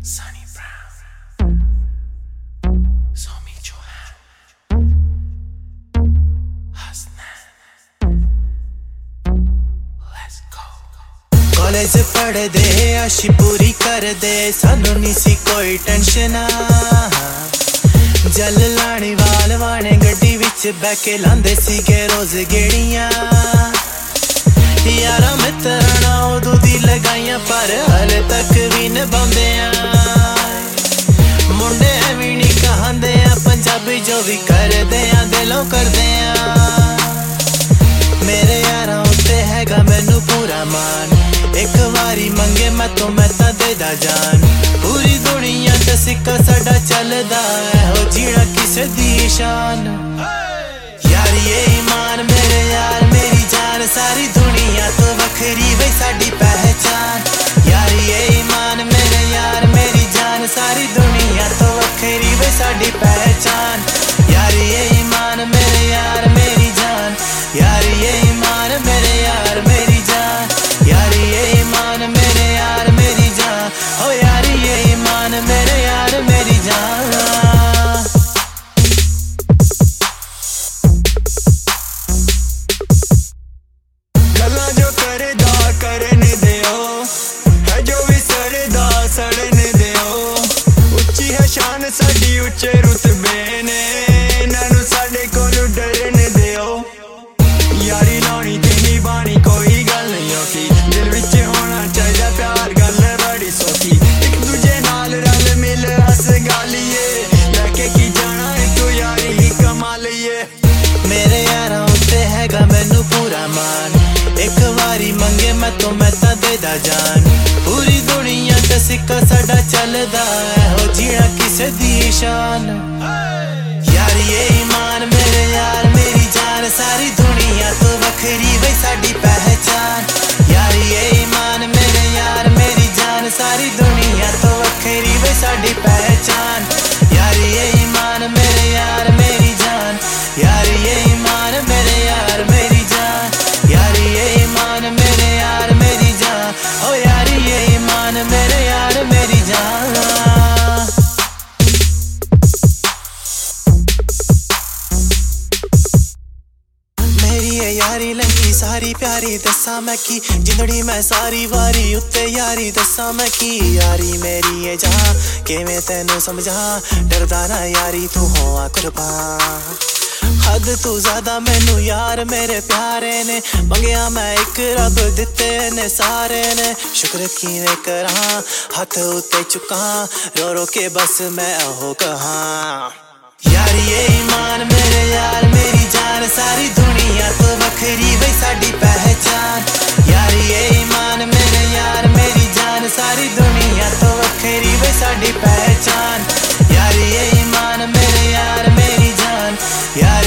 Sunny Brown, Somi Johan, Hasnan, let's go। College पढ़ दे आशी पूरी कर दे सानू नी सी कोई टेंशन। जल लानी वाल वाने गड्डी विच बैठ के लांदे सीगे रोज गेड़ियां। यारा मित्रां उदों दी लगाइयां पर हले तक भी निभांदे आ। मुंडे भी नी कहांदे आ पंजाबी जो भी करदे आ दिलों करदे आ। मेरे यारां उत्ते हैगा मैनू पूरा मान, एक वारी मंगे मैं तो देदा जान। पूरी दुनिया ते सिक्का साडा चलदा ऐहो जीना किसे दी शान। यार ये ईमान मेरे यार मेरी जान, सारी दुनिया तो वखरी वे साडी पहचान। यार ये ईमान मेरे यार मेरी जान, सारी दुनिया तो वखरी वे साडी पहचान। यार ये ईमान मेरे यार मेरी जान, यार ये ईमान मेरे यार मेरी जान। यार ये ईमान मेरे यार मेरी जान, ओ यार ये ईमान मेरे यार मेरी जान। गल्लां जो करदा करने दियो, है जो भी सड़दा सड़ने दियो। उच्ची है शान साडी उच्चे रुतबे ने, नानू साडे कोलों डरने दियो। यारी लानी ते निभानी कोई गल नहीं औखी, दिल विच होना चाहिदा प्यार गल बड़ी सौखी। एक दूजे नाल रल मिल हस गालिए, लैके की जाना है तू यारी ही कमा लईए। मेरे यारां उत्ते हैगा मैनू पूरा मान, एक वारी मंगे मैं तो देदा जान। पूरी दुनिया ते सिक्का साडा चलदा ऐहो जीना किसे दी शान। यार ये ईमान मेरे यार मेरी जान, सारी दुनिया तो वखरी वे साडी पहचान। यार ये ईमान मेरे यार मेरी जान, सारी दुनिया तो वखरी वे साडी पहचान। यार ये ईमान मेरे यार मेरी जान, यार ये ईमान मेरे यार मेरी जान। यार ये ईमान मेरे यार मेरी जान, ओ यार ये ईमान मेरे यार मेरी जान। मेरी ये यारी लंगी सारी प्यारी दसा मैं की, जिंदड़ी मैं सारी वारी उत्ते यारी दसा मैं की। यारी मेरी ये जहां किवें तैनू समझा, डरदा ना यारी तू होआ कुर्बान। हद तू ज्यादा मैनू यार मेरे प्यारे ने, मंगया मैं एक रब दिते ने सारे ने। शुक्र किवें करा हथ उत्ते चुका, रो रो के बस मैं हो कहा। यार ये ईमान मेरे यार मेरी जान, सारी दुनिया तो वखरी वे साडी पहचान। यार ये ईमान मेरे यार मेरी जान, सारी दुनिया तो वखरी वे साडी पहचान। यार ये ईमान मेरे यार मेरी जान, यार